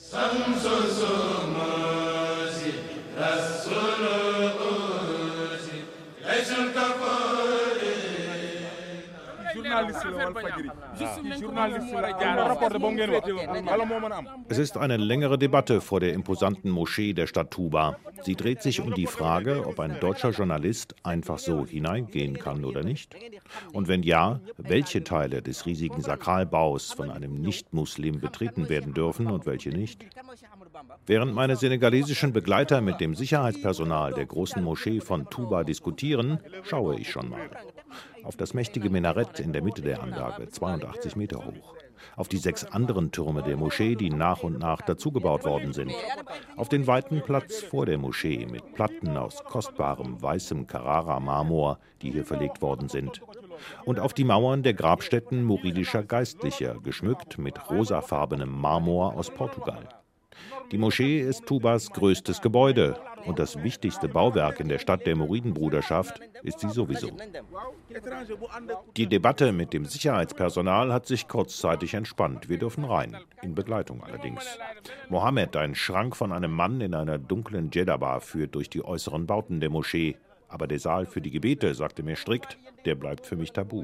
Es ist eine längere Debatte vor der imposanten Moschee der Stadt Touba. Sie dreht sich um die Frage, ob ein deutscher Journalist einfach so hineingehen kann oder nicht. Und wenn ja, welche Teile des riesigen Sakralbaus von einem Nicht-Muslim betreten werden dürfen und welche nicht. Während meine senegalesischen Begleiter mit dem Sicherheitspersonal der großen Moschee von Touba diskutieren, schaue ich schon mal. Auf das mächtige Minarett in der Mitte der Anlage, 82 Meter hoch. Auf die 6 anderen Türme der Moschee, die nach und nach dazugebaut worden sind. Auf den weiten Platz vor der Moschee mit Platten aus kostbarem weißem Carrara-Marmor, die hier verlegt worden sind. Und auf die Mauern der Grabstätten muridischer Geistlicher, geschmückt mit rosafarbenem Marmor aus Portugal. Die Moschee ist Toubas größtes Gebäude und das wichtigste Bauwerk in der Stadt der Muridenbruderschaft ist sie sowieso. Die Debatte mit dem Sicherheitspersonal hat sich kurzzeitig entspannt. Wir dürfen rein, in Begleitung allerdings. Mohammed, ein Schrank von einem Mann in einer dunklen Djedaba, führt durch die äußeren Bauten der Moschee. Aber der Saal für die Gebete, sagte mir strikt, der bleibt für mich tabu.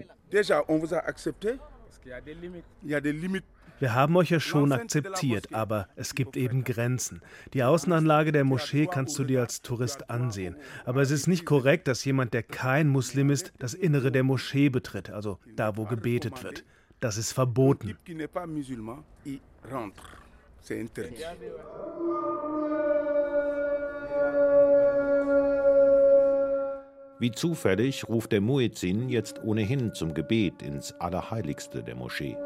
Wir haben euch ja schon akzeptiert, aber es gibt eben Grenzen. Die Außenanlage der Moschee kannst du dir als Tourist ansehen. Aber es ist nicht korrekt, dass jemand, der kein Muslim ist, das Innere der Moschee betritt, also da, wo gebetet wird. Das ist verboten. Wie zufällig ruft der Muezzin jetzt ohnehin zum Gebet ins Allerheiligste der Moschee.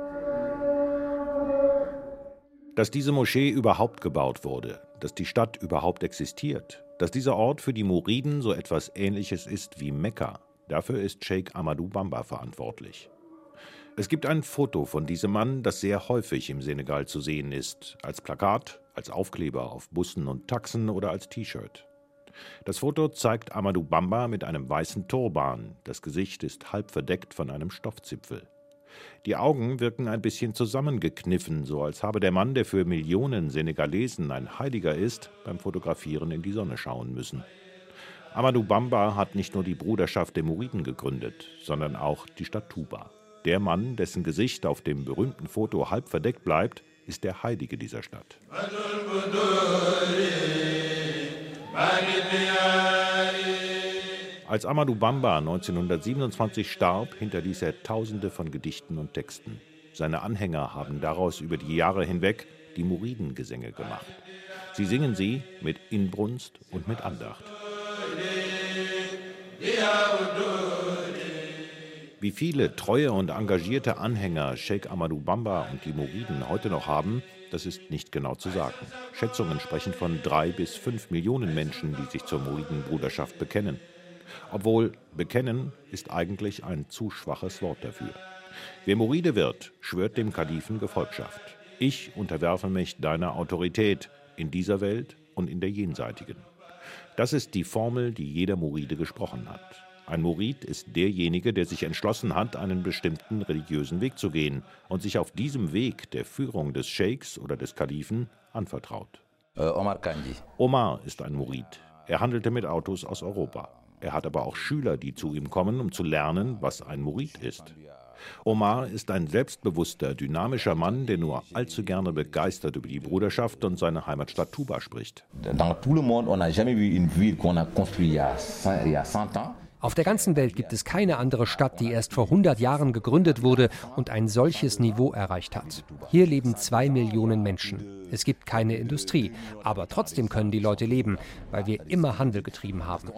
Dass diese Moschee überhaupt gebaut wurde, dass die Stadt überhaupt existiert, dass dieser Ort für die Muriden so etwas Ähnliches ist wie Mekka, dafür ist Sheikh Amadou Bamba verantwortlich. Es gibt ein Foto von diesem Mann, das sehr häufig im Senegal zu sehen ist, als Plakat, als Aufkleber auf Bussen und Taxen oder als T-Shirt. Das Foto zeigt Amadou Bamba mit einem weißen Turban, das Gesicht ist halb verdeckt von einem Stoffzipfel. Die Augen wirken ein bisschen zusammengekniffen, so als habe der Mann, der für Millionen Senegalesen ein Heiliger ist, beim Fotografieren in die Sonne schauen müssen. Amadou Bamba hat nicht nur die Bruderschaft der Muriden gegründet, sondern auch die Stadt Touba. Der Mann, dessen Gesicht auf dem berühmten Foto halb verdeckt bleibt, ist der Heilige dieser Stadt. Als Amadou Bamba 1927 starb, hinterließ er Tausende von Gedichten und Texten. Seine Anhänger haben daraus über die Jahre hinweg die Muridengesänge gemacht. Sie singen sie mit Inbrunst und mit Andacht. Wie viele treue und engagierte Anhänger Sheikh Amadou Bamba und die Muriden heute noch haben, das ist nicht genau zu sagen. Schätzungen sprechen von 3 bis 5 Millionen Menschen, die sich zur Muridenbruderschaft bekennen. Obwohl bekennen ist eigentlich ein zu schwaches Wort dafür. Wer Muride wird, schwört dem Kalifen Gefolgschaft. Ich unterwerfe mich deiner Autorität in dieser Welt und in der jenseitigen. Das ist die Formel, die jeder Muride gesprochen hat. Ein Murid ist derjenige, der sich entschlossen hat, einen bestimmten religiösen Weg zu gehen und sich auf diesem Weg der Führung des Scheiks oder des Kalifen anvertraut. Omar ist ein Murid. Er handelte mit Autos aus Europa. Er hat aber auch Schüler, die zu ihm kommen, um zu lernen, was ein Murid ist. Omar ist ein selbstbewusster, dynamischer Mann, der nur allzu gerne begeistert über die Bruderschaft und seine Heimatstadt Touba spricht. Auf der ganzen Welt gibt es keine andere Stadt, die erst vor 100 Jahren gegründet wurde und ein solches Niveau erreicht hat. Hier leben 2 Millionen Menschen. Es gibt keine Industrie, aber trotzdem können die Leute leben, weil wir immer Handel getrieben haben.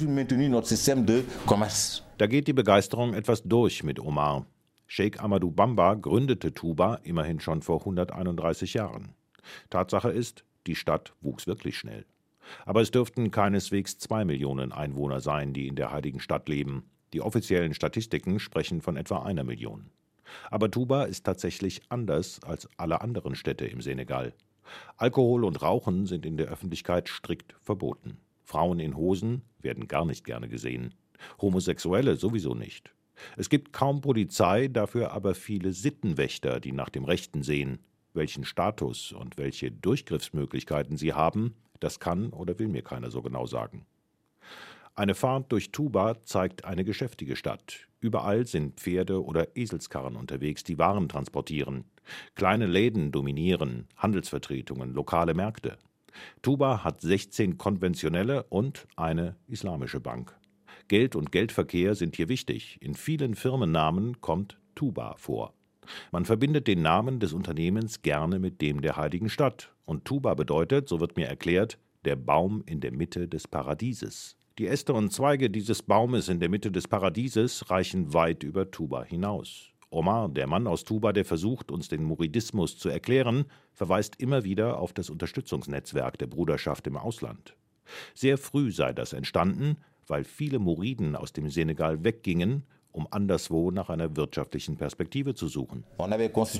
Da geht die Begeisterung etwas durch mit Omar. Sheikh Amadou Bamba gründete Touba immerhin schon vor 131 Jahren. Tatsache ist, die Stadt wuchs wirklich schnell. Aber es dürften keineswegs 2 Millionen Einwohner sein, die in der heiligen Stadt leben. Die offiziellen Statistiken sprechen von etwa 1 Million. Aber Touba ist tatsächlich anders als alle anderen Städte im Senegal. Alkohol und Rauchen sind in der Öffentlichkeit strikt verboten. Frauen in Hosen werden gar nicht gerne gesehen. Homosexuelle sowieso nicht. Es gibt kaum Polizei, dafür aber viele Sittenwächter, die nach dem Rechten sehen. Welchen Status und welche Durchgriffsmöglichkeiten sie haben, das kann oder will mir keiner so genau sagen. Eine Fahrt durch Tuba zeigt eine geschäftige Stadt. Überall sind Pferde oder Eselskarren unterwegs, die Waren transportieren. Kleine Läden dominieren, Handelsvertretungen, lokale Märkte. Tuba hat 16 konventionelle und eine islamische Bank. Geld und Geldverkehr sind hier wichtig. In vielen Firmennamen kommt Tuba vor. Man verbindet den Namen des Unternehmens gerne mit dem der heiligen Stadt. Und Tuba bedeutet, so wird mir erklärt, der Baum in der Mitte des Paradieses. Die Äste und Zweige dieses Baumes in der Mitte des Paradieses reichen weit über Tuba hinaus. Omar, der Mann aus Tuba, der versucht, uns den Muridismus zu erklären, verweist immer wieder auf das Unterstützungsnetzwerk der Bruderschaft im Ausland. Sehr früh sei das entstanden, weil viele Muriden aus dem Senegal weggingen, um anderswo nach einer wirtschaftlichen Perspektive zu suchen. Man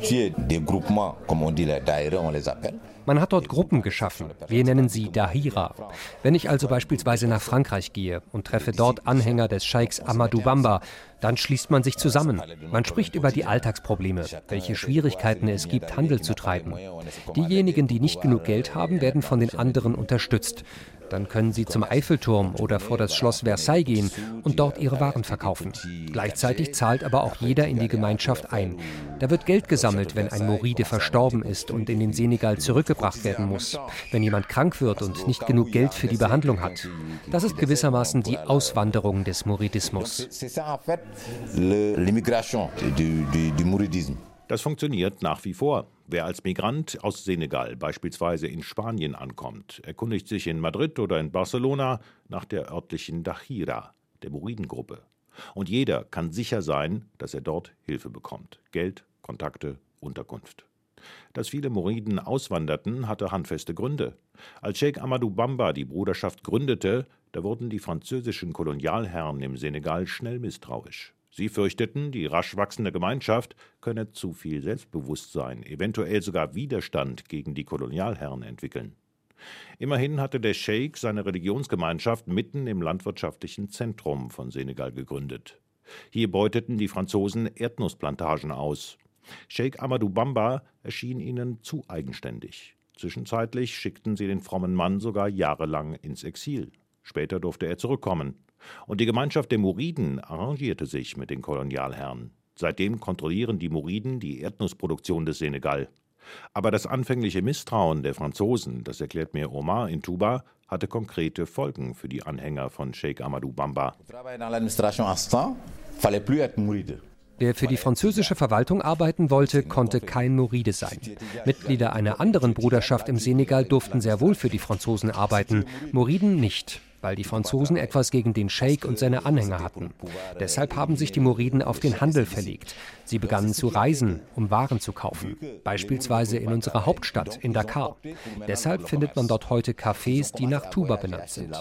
hat dort Gruppen geschaffen. Wir nennen sie Dahira. Wenn ich also beispielsweise nach Frankreich gehe und treffe dort Anhänger des Scheiks Amadou Bamba, dann schließt man sich zusammen. Man spricht über die Alltagsprobleme, welche Schwierigkeiten es gibt, Handel zu treiben. Diejenigen, die nicht genug Geld haben, werden von den anderen unterstützt. Dann können sie zum Eiffelturm oder vor das Schloss Versailles gehen und dort ihre Waren verkaufen. Gleichzeitig zahlt aber auch jeder in die Gemeinschaft ein. Da wird Geld gesammelt, wenn ein Muride verstorben ist und in den Senegal zurückgebracht werden muss. Wenn jemand krank wird und nicht genug Geld für die Behandlung hat. Das ist gewissermaßen die Auswanderung des Muridismus. Das funktioniert nach wie vor. Wer als Migrant aus Senegal beispielsweise in Spanien ankommt, erkundigt sich in Madrid oder in Barcelona nach der örtlichen Dahira, der Muridengruppe. Und jeder kann sicher sein, dass er dort Hilfe bekommt. Geld, Kontakte, Unterkunft. Dass viele Muriden auswanderten, hatte handfeste Gründe. Als Scheich Amadou Bamba die Bruderschaft gründete, da wurden die französischen Kolonialherren im Senegal schnell misstrauisch. Sie fürchteten, die rasch wachsende Gemeinschaft könne zu viel Selbstbewusstsein, eventuell sogar Widerstand gegen die Kolonialherren entwickeln. Immerhin hatte der Scheich seine Religionsgemeinschaft mitten im landwirtschaftlichen Zentrum von Senegal gegründet. Hier beuteten die Franzosen Erdnussplantagen aus. Scheich Amadou Bamba erschien ihnen zu eigenständig. Zwischenzeitlich schickten sie den frommen Mann sogar jahrelang ins Exil. Später durfte er zurückkommen. Und die Gemeinschaft der Muriden arrangierte sich mit den Kolonialherren. Seitdem kontrollieren die Muriden die Erdnussproduktion des Senegal. Aber das anfängliche Misstrauen der Franzosen, das erklärt mir Omar in Tuba, hatte konkrete Folgen für die Anhänger von Scheich Amadou Bamba. Wer für die französische Verwaltung arbeiten wollte, konnte kein Muride sein. Mitglieder einer anderen Bruderschaft im Senegal durften sehr wohl für die Franzosen arbeiten, Muriden nicht, weil die Franzosen etwas gegen den Scheich und seine Anhänger hatten. Deshalb haben sich die Muriden auf den Handel verlegt. Sie begannen zu reisen, um Waren zu kaufen, beispielsweise in unserer Hauptstadt, in Dakar. Deshalb findet man dort heute Cafés, die nach Tuba benannt sind.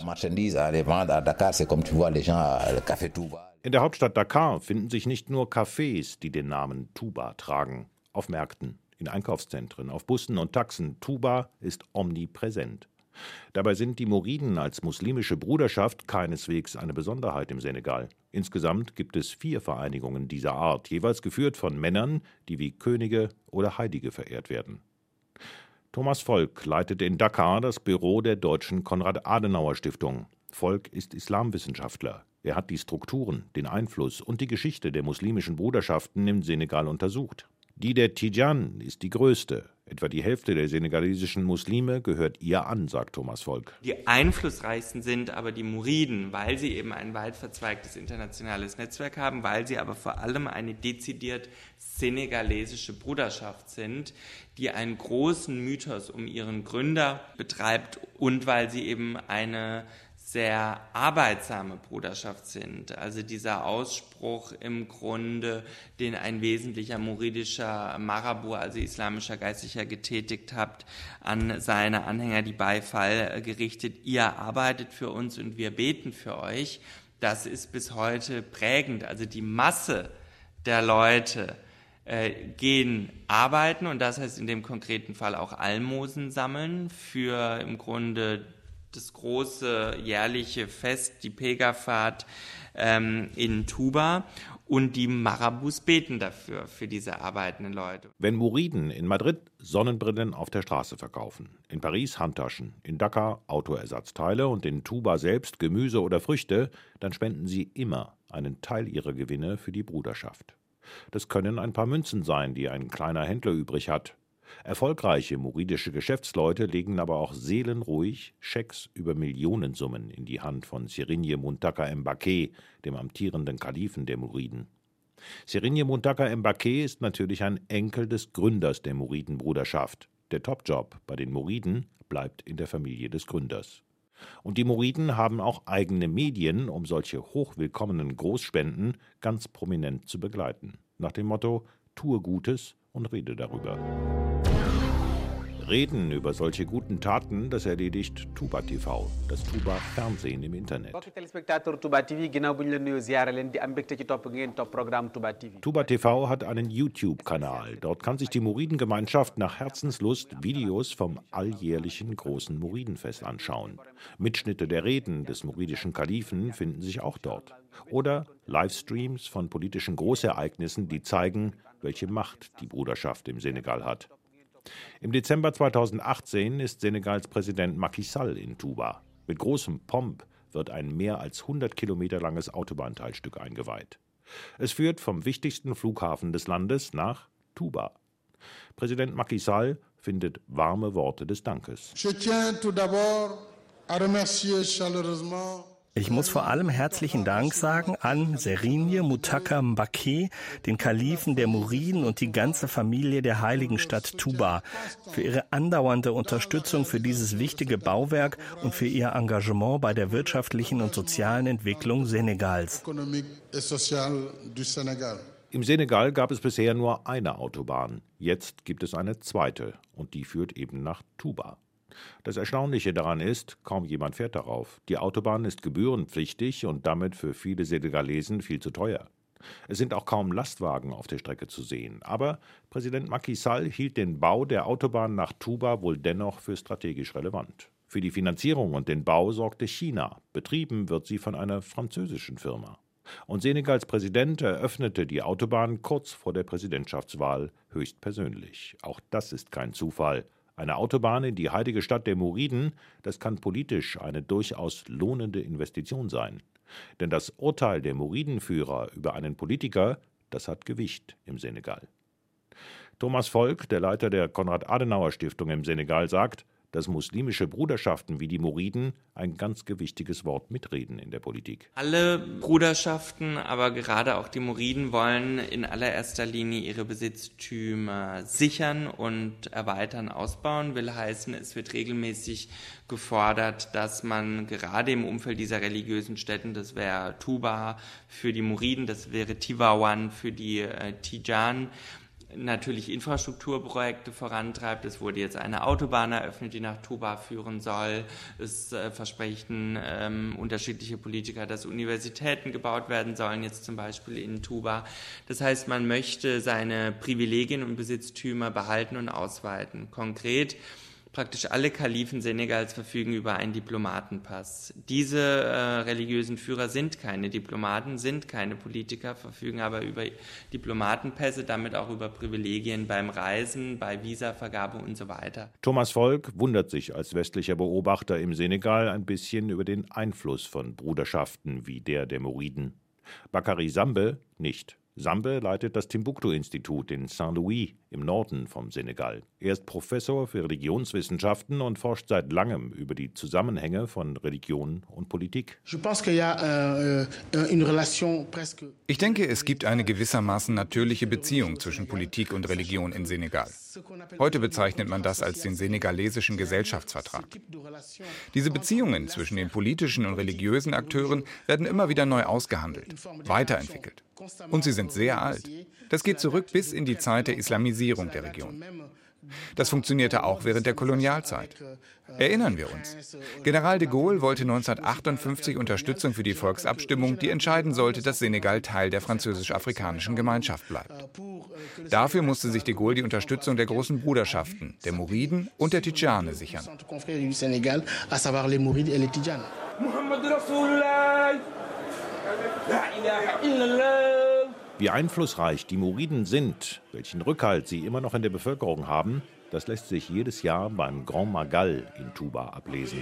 In der Hauptstadt Dakar finden sich nicht nur Cafés, die den Namen Tuba tragen. Auf Märkten, in Einkaufszentren, auf Bussen und Taxen. Tuba ist omnipräsent. Dabei sind die Muriden als muslimische Bruderschaft keineswegs eine Besonderheit im Senegal. Insgesamt gibt es 4 Vereinigungen dieser Art, jeweils geführt von Männern, die wie Könige oder Heilige verehrt werden. Thomas Volk leitet in Dakar das Büro der Deutschen Konrad-Adenauer-Stiftung. Volk ist Islamwissenschaftler. Er hat die Strukturen, den Einfluss und die Geschichte der muslimischen Bruderschaften im Senegal untersucht. Die der Tidjan ist die größte. Etwa die Hälfte der senegalesischen Muslime gehört ihr an, sagt Thomas Volk. Die einflussreichsten sind aber die Muriden, weil sie eben ein weit verzweigtes internationales Netzwerk haben, weil sie aber vor allem eine dezidiert senegalesische Bruderschaft sind, die einen großen Mythos um ihren Gründer betreibt und weil sie eben eine sehr arbeitsame Bruderschaft sind. Also dieser Ausspruch im Grunde, den ein wesentlicher muridischer Marabu, also islamischer Geistlicher, getätigt hat, an seine Anhänger die Beifall gerichtet, ihr arbeitet für uns und wir beten für euch, das ist bis heute prägend. Also die Masse der Leute gehen arbeiten und das heißt in dem konkreten Fall auch Almosen sammeln für im Grunde das große jährliche Fest, die Pega-Fahrt in Tuba. Und die Marabus beten dafür, für diese arbeitenden Leute. Wenn Muriden in Madrid Sonnenbrillen auf der Straße verkaufen, in Paris Handtaschen, in Dakar Autoersatzteile und in Tuba selbst Gemüse oder Früchte, dann spenden sie immer einen Teil ihrer Gewinne für die Bruderschaft. Das können ein paar Münzen sein, die ein kleiner Händler übrig hat. Erfolgreiche muridische Geschäftsleute legen aber auch seelenruhig Schecks über Millionensummen in die Hand von Serigne Muntaka Mbaké, dem amtierenden Kalifen der Muriden. Serigne Muntaka Mbaké ist natürlich ein Enkel des Gründers der Muridenbruderschaft. Der Topjob bei den Muriden bleibt in der Familie des Gründers. Und die Muriden haben auch eigene Medien, um solche hochwillkommenen Großspenden ganz prominent zu begleiten. Nach dem Motto: Tue Gutes und rede darüber. Reden über solche guten Taten, das erledigt Tuba TV, das Tuba-Fernsehen im Internet. Tuba TV hat einen YouTube-Kanal. Dort kann sich die Muridengemeinschaft nach Herzenslust Videos vom alljährlichen großen Muridenfest anschauen. Mitschnitte der Reden des muridischen Kalifen finden sich auch dort. Oder Livestreams von politischen Großereignissen, die zeigen, welche Macht die Bruderschaft im Senegal hat. Im Dezember 2018 ist Senegals Präsident Macky Sall in Tuba. Mit großem Pomp wird ein mehr als 100 Kilometer langes Autobahnteilstück eingeweiht. Es führt vom wichtigsten Flughafen des Landes nach Tuba. Präsident Macky Sall findet warme Worte des Dankes. Ich muss vor allem herzlichen Dank sagen an Serigne Muntaka Mbaké, den Kalifen der Muriden und die ganze Familie der heiligen Stadt Tuba, für ihre andauernde Unterstützung für dieses wichtige Bauwerk und für ihr Engagement bei der wirtschaftlichen und sozialen Entwicklung Senegals. Im Senegal gab es bisher nur eine Autobahn. Jetzt gibt es eine zweite und die führt eben nach Tuba. Das Erstaunliche daran ist, kaum jemand fährt darauf. Die Autobahn ist gebührenpflichtig und damit für viele Senegalesen viel zu teuer. Es sind auch kaum Lastwagen auf der Strecke zu sehen. Aber Präsident Macky Sall hielt den Bau der Autobahn nach Tuba wohl dennoch für strategisch relevant. Für die Finanzierung und den Bau sorgte China. Betrieben wird sie von einer französischen Firma. Und Senegals Präsident eröffnete die Autobahn kurz vor der Präsidentschaftswahl höchstpersönlich. Auch das ist kein Zufall. Eine Autobahn in die heilige Stadt der Muriden, das kann politisch eine durchaus lohnende Investition sein. Denn das Urteil der Muridenführer über einen Politiker, das hat Gewicht im Senegal. Thomas Volk, der Leiter der Konrad-Adenauer-Stiftung im Senegal, sagt, dass muslimische Bruderschaften wie die Muriden ein ganz gewichtiges Wort mitreden in der Politik. Alle Bruderschaften, aber gerade auch die Muriden, wollen in allererster Linie ihre Besitztümer sichern und erweitern, ausbauen. Will heißen, es wird regelmäßig gefordert, dass man gerade im Umfeld dieser religiösen Stätten, das wäre Tuba für die Muriden, das wäre Tivaouane für die Tijan, natürlich Infrastrukturprojekte vorantreibt. Es wurde jetzt eine Autobahn eröffnet, die nach Tuba führen soll. Es versprechen unterschiedliche Politiker, dass Universitäten gebaut werden sollen, jetzt zum Beispiel in Tuba. Das heißt, man möchte seine Privilegien und Besitztümer behalten und ausweiten. Konkret: praktisch alle Kalifen Senegals verfügen über einen Diplomatenpass. Diese religiösen Führer sind keine Diplomaten, sind keine Politiker, verfügen aber über Diplomatenpässe, damit auch über Privilegien beim Reisen, bei Visavergabe und so weiter. Thomas Volk wundert sich als westlicher Beobachter im Senegal ein bisschen über den Einfluss von Bruderschaften wie der Muriden. Bakary Sambe nicht. Sambe leitet das Timbuktu-Institut in Saint-Louis im Norden vom Senegal. Er ist Professor für Religionswissenschaften und forscht seit langem über die Zusammenhänge von Religion und Politik. Ich denke, es gibt eine gewissermaßen natürliche Beziehung zwischen Politik und Religion in Senegal. Heute bezeichnet man das als den senegalesischen Gesellschaftsvertrag. Diese Beziehungen zwischen den politischen und religiösen Akteuren werden immer wieder neu ausgehandelt, weiterentwickelt. Und sie sind sehr alt. Das geht zurück bis in die Zeit der Islamisierung der Region. Das funktionierte auch während der Kolonialzeit. Erinnern wir uns. General de Gaulle wollte 1958 Unterstützung für die Volksabstimmung, die entscheiden sollte, dass Senegal Teil der französisch-afrikanischen Gemeinschaft bleibt. Dafür musste sich de Gaulle die Unterstützung der großen Bruderschaften, der Muriden und der Tidjane sichern. Wie einflussreich die Muriden sind, welchen Rückhalt sie immer noch in der Bevölkerung haben, das lässt sich jedes Jahr beim Grand Magal in Touba ablesen.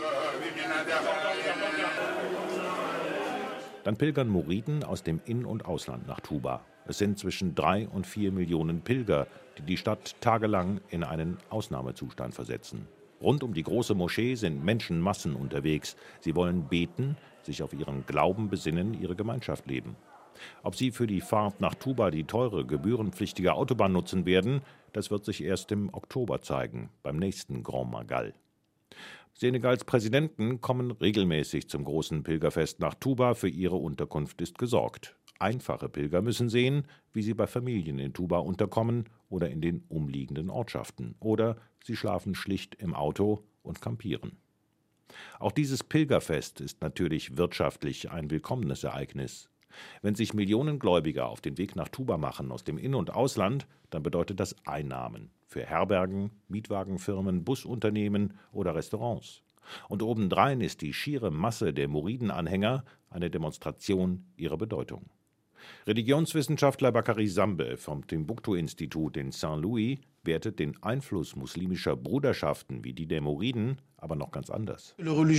Dann pilgern Muriden aus dem In- und Ausland nach Touba. Es sind zwischen 3 und 4 Millionen Pilger, die die Stadt tagelang in einen Ausnahmezustand versetzen. Rund um die große Moschee sind Menschenmassen unterwegs. Sie wollen beten, sich auf ihren Glauben besinnen, ihre Gemeinschaft leben. Ob sie für die Fahrt nach Touba die teure, gebührenpflichtige Autobahn nutzen werden, das wird sich erst im Oktober zeigen, beim nächsten Grand Magal. Senegals Präsidenten kommen regelmäßig zum großen Pilgerfest nach Touba. Für ihre Unterkunft ist gesorgt. Einfache Pilger müssen sehen, wie sie bei Familien in Touba unterkommen oder in den umliegenden Ortschaften. Oder sie schlafen schlicht im Auto und kampieren. Auch dieses Pilgerfest ist natürlich wirtschaftlich ein willkommenes Ereignis. Wenn sich Millionen Gläubiger auf den Weg nach Touba machen aus dem In- und Ausland, dann bedeutet das Einnahmen für Herbergen, Mietwagenfirmen, Busunternehmen oder Restaurants. Und obendrein ist die schiere Masse der Muriden-Anhänger eine Demonstration ihrer Bedeutung. Religionswissenschaftler Bakary Sambe vom Timbuktu-Institut in Saint-Louis wertet den Einfluss muslimischer Bruderschaften wie die der Muriden aber noch ganz anders.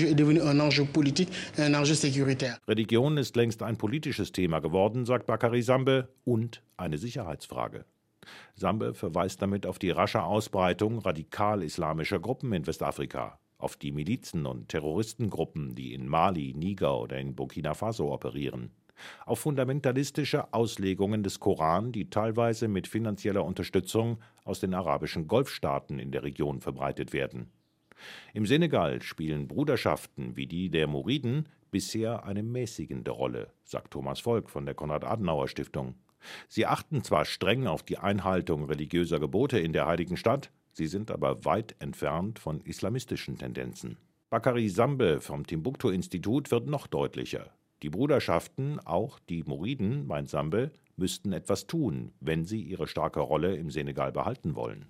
Religion ist längst ein politisches Thema geworden, sagt Bakary Sambe, und eine Sicherheitsfrage. Sambe verweist damit auf die rasche Ausbreitung radikal-islamischer Gruppen in Westafrika, auf die Milizen- und Terroristengruppen, die in Mali, Niger oder in Burkina Faso operieren, auf fundamentalistische Auslegungen des Koran, die teilweise mit finanzieller Unterstützung aus den arabischen Golfstaaten in der Region verbreitet werden. Im Senegal spielen Bruderschaften wie die der Muriden bisher eine mäßigende Rolle, sagt Thomas Volk von der Konrad-Adenauer-Stiftung. Sie achten zwar streng auf die Einhaltung religiöser Gebote in der heiligen Stadt, sie sind aber weit entfernt von islamistischen Tendenzen. Bakary Sambe vom Timbuktu-Institut wird noch deutlicher. Die Bruderschaften, auch die Muriden, meint Sambe, müssten etwas tun, wenn sie ihre starke Rolle im Senegal behalten wollen.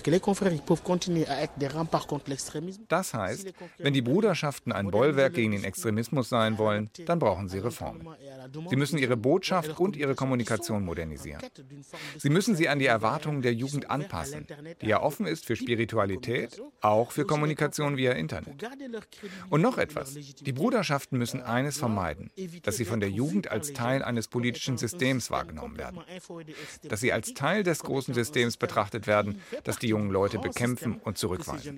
Das heißt, wenn die Bruderschaften ein Bollwerk gegen den Extremismus sein wollen, dann brauchen sie Reformen. Sie müssen ihre Botschaft und ihre Kommunikation modernisieren. Sie müssen sie an die Erwartungen der Jugend anpassen, die ja offen ist für Spiritualität, auch für Kommunikation via Internet. Und noch etwas, die Bruderschaften müssen eines vermeiden, dass sie von der Jugend als Teil eines politischen Systems wahrgenommen werden. Dass sie als Teil des großen Systems betrachtet werden, das die jungen Leute bekämpfen und zurückweisen.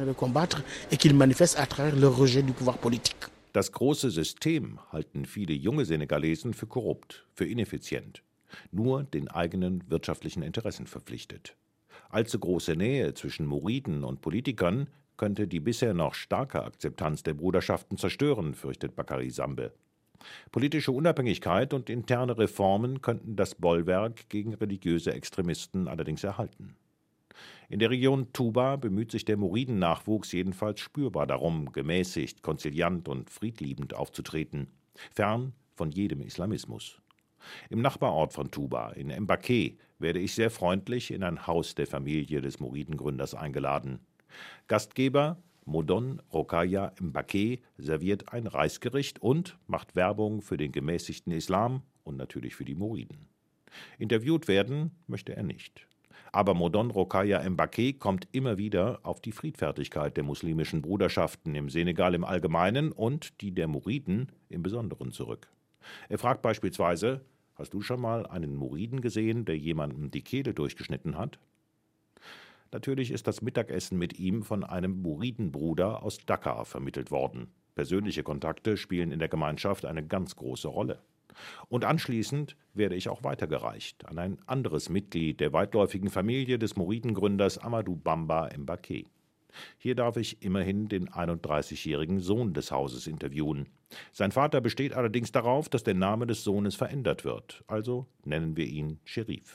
Das große System halten viele junge Senegalesen für korrupt, für ineffizient, nur den eigenen wirtschaftlichen Interessen verpflichtet. Allzu große Nähe zwischen Muriden und Politikern könnte die bisher noch starke Akzeptanz der Bruderschaften zerstören, fürchtet Bakary Sambe. Politische Unabhängigkeit und interne Reformen könnten das Bollwerk gegen religiöse Extremisten allerdings erhalten. In der Region Touba bemüht sich der Muriden-Nachwuchs jedenfalls spürbar darum, gemäßigt, konziliant und friedliebend aufzutreten, fern von jedem Islamismus. Im Nachbarort von Touba, in Mbaké, werde ich sehr freundlich in ein Haus der Familie des Muridengründers eingeladen. Gastgeber Modon Rokhaya Mbaké serviert ein Reisgericht und macht Werbung für den gemäßigten Islam und natürlich für die Muriden. Interviewt werden möchte er nicht. Aber Modon Rokhaya Mbaké kommt immer wieder auf die Friedfertigkeit der muslimischen Bruderschaften im Senegal im Allgemeinen und die der Muriden im Besonderen zurück. Er fragt beispielsweise: Hast du schon mal einen Muriden gesehen, der jemandem die Kehle durchgeschnitten hat? Natürlich ist das Mittagessen mit ihm von einem Muridenbruder aus Dakar vermittelt worden. Persönliche Kontakte spielen in der Gemeinschaft eine ganz große Rolle. Und anschließend werde ich auch weitergereicht an ein anderes Mitglied der weitläufigen Familie des Muridengründers Amadou Bamba Mbaké. Hier darf ich immerhin den 31-jährigen Sohn des Hauses interviewen. Sein Vater besteht allerdings darauf, dass der Name des Sohnes verändert wird, also nennen wir ihn Scherif.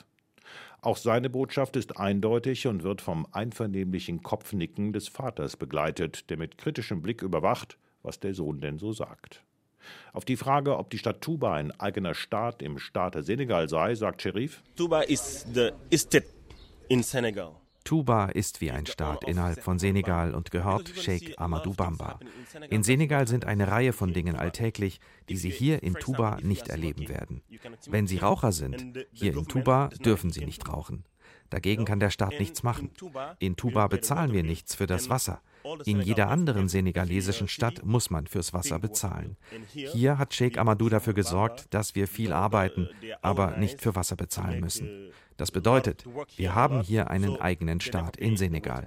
Auch seine Botschaft ist eindeutig und wird vom einvernehmlichen Kopfnicken des Vaters begleitet, der mit kritischem Blick überwacht, was der Sohn denn so sagt. Auf die Frage, ob die Stadt Touba ein eigener Staat im Staate Senegal sei, sagt Cherif: Touba is the state in Senegal. Touba ist wie ein Staat innerhalb von Senegal und gehört Sheikh Amadou Bamba. In Senegal sind eine Reihe von Dingen alltäglich, die Sie hier in Touba nicht erleben werden. Wenn Sie Raucher sind, hier in Touba dürfen Sie nicht rauchen. Dagegen kann der Staat nichts machen. In Touba bezahlen wir nichts für das Wasser. In jeder anderen senegalesischen Stadt muss man fürs Wasser bezahlen. Hier hat Sheikh Amadou dafür gesorgt, dass wir viel arbeiten, aber nicht für Wasser bezahlen müssen. Das bedeutet, wir haben hier einen eigenen Staat in Senegal.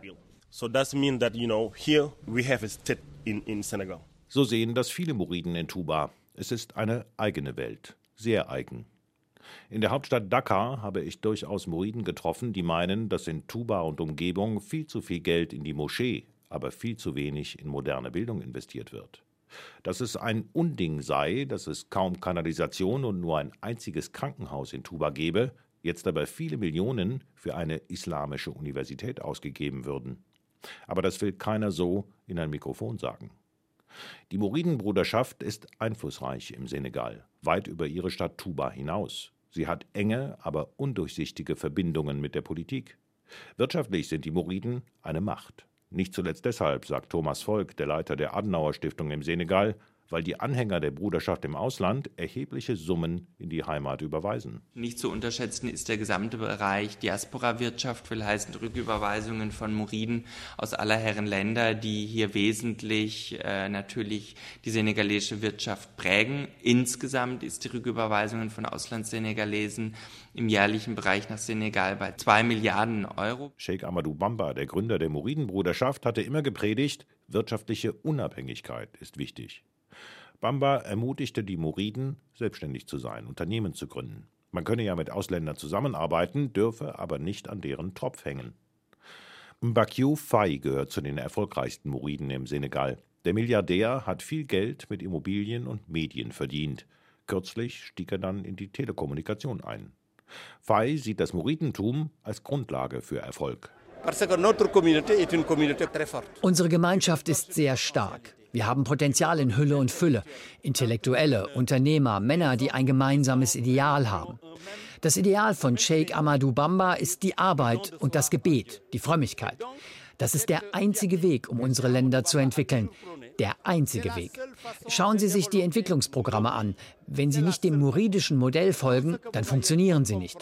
So sehen das viele Muriden in Touba. Es ist eine eigene Welt, sehr eigen. In der Hauptstadt Dakar habe ich durchaus Muriden getroffen, die meinen, dass in Touba und Umgebung viel zu viel Geld in die Moschee, aber viel zu wenig in moderne Bildung investiert wird. Dass es ein Unding sei, dass es kaum Kanalisation und nur ein einziges Krankenhaus in Touba gebe, jetzt aber viele Millionen für eine islamische Universität ausgegeben würden. Aber das will keiner so in ein Mikrofon sagen. Die Muridenbruderschaft ist einflussreich im Senegal, weit über ihre Stadt Touba hinaus. Sie hat enge, aber undurchsichtige Verbindungen mit der Politik. Wirtschaftlich sind die Muriden eine Macht. Nicht zuletzt deshalb, sagt Thomas Volk, der Leiter der Adenauer-Stiftung im Senegal, weil die Anhänger der Bruderschaft im Ausland erhebliche Summen in die Heimat überweisen. Nicht zu unterschätzen ist der gesamte Bereich Diaspora-Wirtschaft, will heißen Rücküberweisungen von Muriden aus aller Herren Länder, die hier wesentlich natürlich die senegalesische Wirtschaft prägen. Insgesamt ist die Rücküberweisungen von Auslandssenegalesen im jährlichen Bereich nach Senegal bei 2 Milliarden Euro. Sheikh Amadou Bamba, der Gründer der Muridenbruderschaft, hatte immer gepredigt, wirtschaftliche Unabhängigkeit ist wichtig. Bamba ermutigte die Muriden, selbstständig zu sein, Unternehmen zu gründen. Man könne ja mit Ausländern zusammenarbeiten, dürfe aber nicht an deren Tropf hängen. Mbakiou Faye gehört zu den erfolgreichsten Muriden im Senegal. Der Milliardär hat viel Geld mit Immobilien und Medien verdient. Kürzlich stieg er dann in die Telekommunikation ein. Faye sieht das Muridentum als Grundlage für Erfolg. Unsere Gemeinschaft ist sehr stark. Wir haben Potenzial in Hülle und Fülle. Intellektuelle, Unternehmer, Männer, die ein gemeinsames Ideal haben. Das Ideal von Sheikh Amadou Bamba ist die Arbeit und das Gebet, die Frömmigkeit. Das ist der einzige Weg, um unsere Länder zu entwickeln. Der einzige Weg. Schauen Sie sich die Entwicklungsprogramme an. Wenn sie nicht dem muridischen Modell folgen, dann funktionieren sie nicht.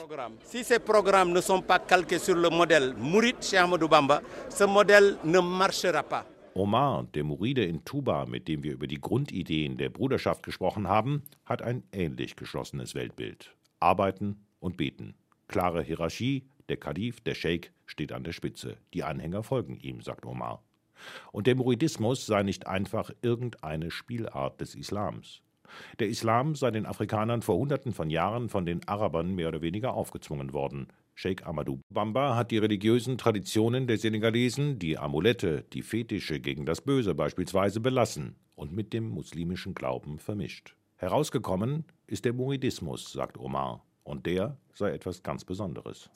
Omar, der Muride in Touba, mit dem wir über die Grundideen der Bruderschaft gesprochen haben, hat ein ähnlich geschlossenes Weltbild. Arbeiten und beten. Klare Hierarchie, der Kalif, der Scheik steht an der Spitze. Die Anhänger folgen ihm, sagt Omar. Und der Muridismus sei nicht einfach irgendeine Spielart des Islams. Der Islam sei den Afrikanern vor Hunderten von Jahren von den Arabern mehr oder weniger aufgezwungen worden. Sheikh Amadou Bamba hat die religiösen Traditionen der Senegalesen, die Amulette, die Fetische gegen das Böse beispielsweise, belassen und mit dem muslimischen Glauben vermischt. Herausgekommen ist der Muridismus, sagt Omar. Und der sei etwas ganz Besonderes.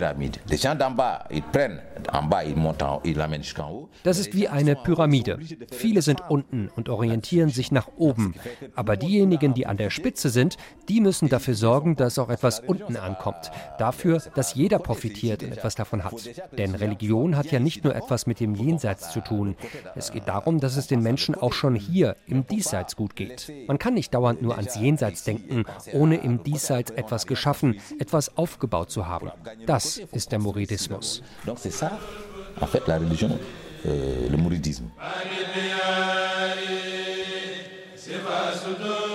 Das ist wie eine Pyramide. Viele sind unten und orientieren sich nach oben. Aber diejenigen, die an der Spitze sind, die müssen dafür sorgen, dass auch etwas unten ankommt. Dafür, dass jeder profitiert und etwas davon hat. Denn Religion hat ja nicht nur etwas mit dem Jenseits zu tun. Es geht darum, dass es den Menschen auch schon hier im Diesseits gut geht. Man kann nicht dauernd nur ans Jenseits denken, ohne im Diesseits etwas geschaffen, etwas aufgebaut zu haben. Das ist der Muridismus. Donc c'est ça, en fait, la religion, le mouridisme.